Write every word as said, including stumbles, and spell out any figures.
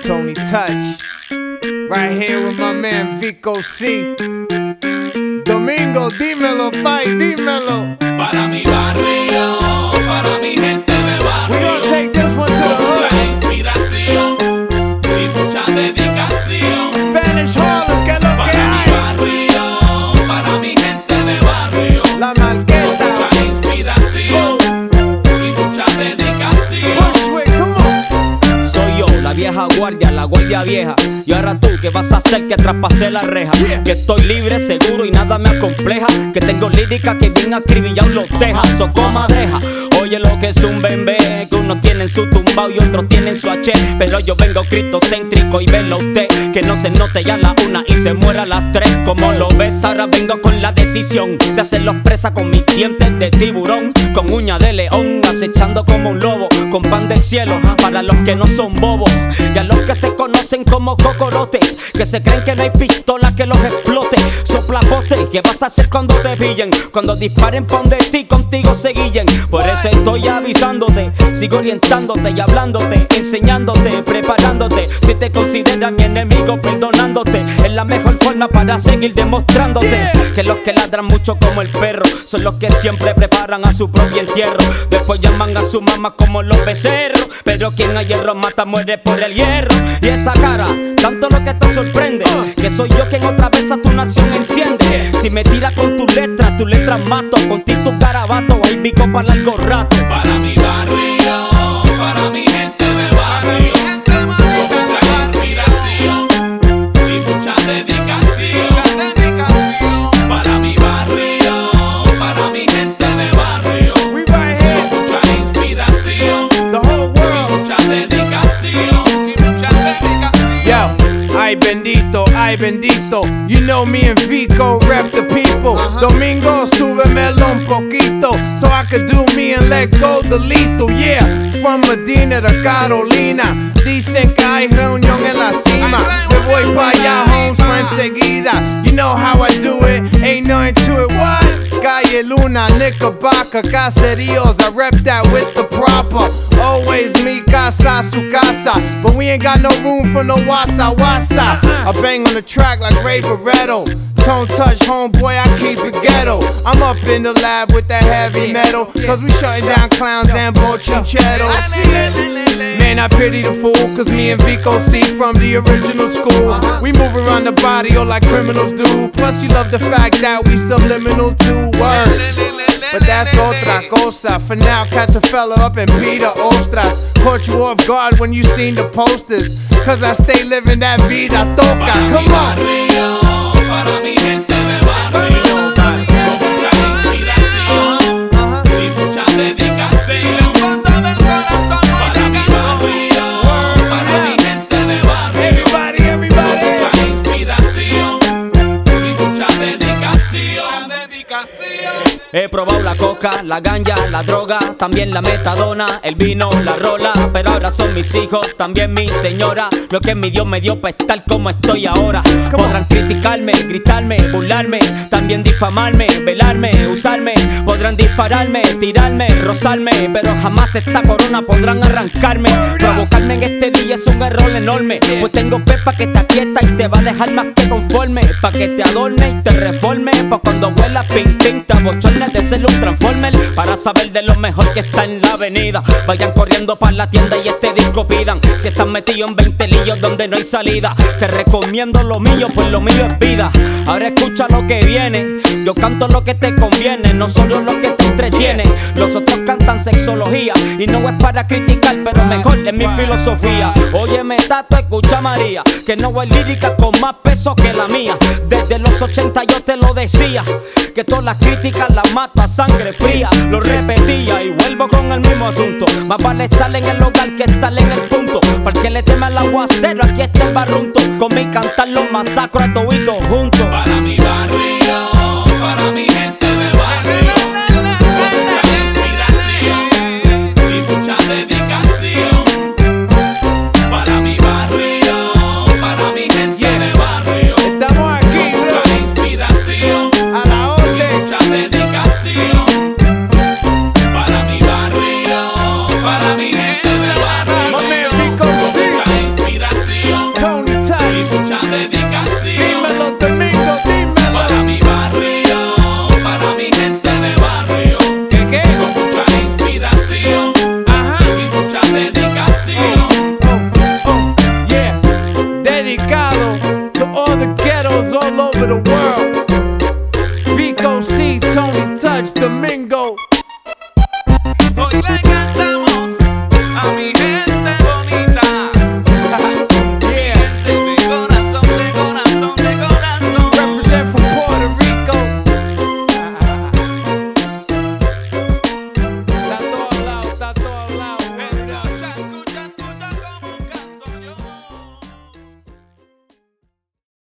Tony Touch. Right here with my man Vico C. Domingo, dímelo, pai, dímelo. Para mi barrio, para mi gente de barrio. We gonna take this one to the hood. Mucha inspiración y mucha dedicación. Spanish Harlem, que es lo para que mi hay. barrio, para mi gente de barrio. La Marqueta. Mucha inspiración y mucha dedicación. Bushwick, come on. Soy yo, la vieja guardia, la guardia vieja. Y ahora tú, ¿qué vas a hacer que traspase la reja? Que estoy libre, seguro y nada me acompleja. Que tengo lírica que bien acribillado los deja. Soco madeja, oye lo que es un bembé. Que unos tienen su tumbao y otros tienen su H. Pero yo vengo cristocéntrico y velo usted. Que no se note ya la una y se muera las tres. Como lo ves, ahora vengo con la decisión de hacerlos presa con mis dientes de tiburón. Con uña de león, acechando como un lobo. Con pan del cielo, para los que no son bobos. Y a los que se conocen como cocorotes, que se creen que no hay pistola que los explote. Soplapote, ¿qué vas a hacer cuando te pillen? Cuando disparen pa' donde ti, contigo se guillen. Por eso estoy avisándote, sigo orientándote y hablándote, enseñándote, preparándote. Si te consideras mi enemigo, perdonándote. Es la mejor forma para seguir demostrándote que los que ladran mucho como el perro son los que siempre preparan a su propio entierro. Después llaman a su mamá como los becerros. Pero quien a hierro mata muere por el hierro. Y esa cara, tanto lo que te sorprende, que soy yo quien otra vez a tu nación enciende. Si me tiras con tus letras, tus letras mato. Contigo tu carabato, hay bico para largo rato. Para mi barrio, para mi gente de barrio. Con mucha inspiración y mucha dedicación. Para mi barrio, para mi gente de barrio. We right here. Con mucha inspiración The whole y world. mucha dedicación. Y mucha dedicación. Yo, ay bendito, ay bendito. You know me and Vico rep the people. Domingo, súbemelo un poquito, so I could do me and let go the lethal. Yeah, from Medina to Carolina. Dicen que hay reunión en la cima. Me voy pa' allá, homes, pa' enseguida. You know how I do it, ain't nothing to it. What? Calle Luna, Knickerbocker, Caseríos. I rep that with the proper. Always mi casa, su casa. But we ain't got no room for no wasa wasa. I bang on the track like Ray Barretto. Tone Touch, homeboy, I keep it ghetto. I'm up in the lab with that heavy metal. Cause we shutting down clowns and bochincheros. Man, I pity the fool, cause me and Vico C from the original school. We move around the barrio like criminals do. Plus you love the fact that we subliminal too. Word. But that's otra cosa. For now, catch a fella up and beat the ostras. Caught you off guard when you seen the posters. Cause I stay living that vida toca. Para mi Come on. barrio, para mi gente de barrio. Con mucha inspiración y mucha dedicación. Para mi barrio, para mi gente de barrio. Everybody, Con everybody. mucha inspiración y mucha dedicación. He probado la coca, la ganja, la droga, también la metadona, el vino, la rola. Pero ahora son mis hijos, también mi señora. Lo que mi Dios me dio para estar como estoy ahora. Podrán criticarme, gritarme, burlarme, también difamarme, velarme, usarme. Podrán dispararme, tirarme, rozarme, pero jamás esta corona podrán arrancarme. Provocarme en este día es un error enorme, pues tengo pepa que te aquieta y te va a dejar más que conforme. Pa' que te adorne y te reforme, pa' cuando huela ping ping te abochorne de ser un transformer. Para saber de lo mejor que está en la avenida, vayan corriendo pa' la tienda y este disco pidan. Si están metidos en veinte líos donde no hay salida, te recomiendo lo mío, pues lo mío es vida. Ahora escucha lo que viene, yo canto lo que te conviene, no solo lo que te entretiene. Los otros cantan sexología y no es para criticar, pero mejor es mi filosofía. Óyeme Tato, escucha María, que no hay lírica con más peso que la mía. Desde los ochenta yo te lo decía, que todas las críticas las mato a sangre fría. Lo repetía y vuelvo con el mismo asunto. Más vale estar en el hogar que estar en el punto. Para el que le tema el aguacero, aquí está el barrunto. Con mi cantar los masacro a toditos juntos. Para mi barrio, para mi gente de barrio. Con mucha inspiración y mucha dedicación. Para mi barrio, para mi gente de barrio. Estamos aquí, Con bro. mucha inspiración A la orden. y mucha dedicación. Para mi barrio, para mi gente de barrio. My man Vico Con C. mucha inspiración much, Domingo.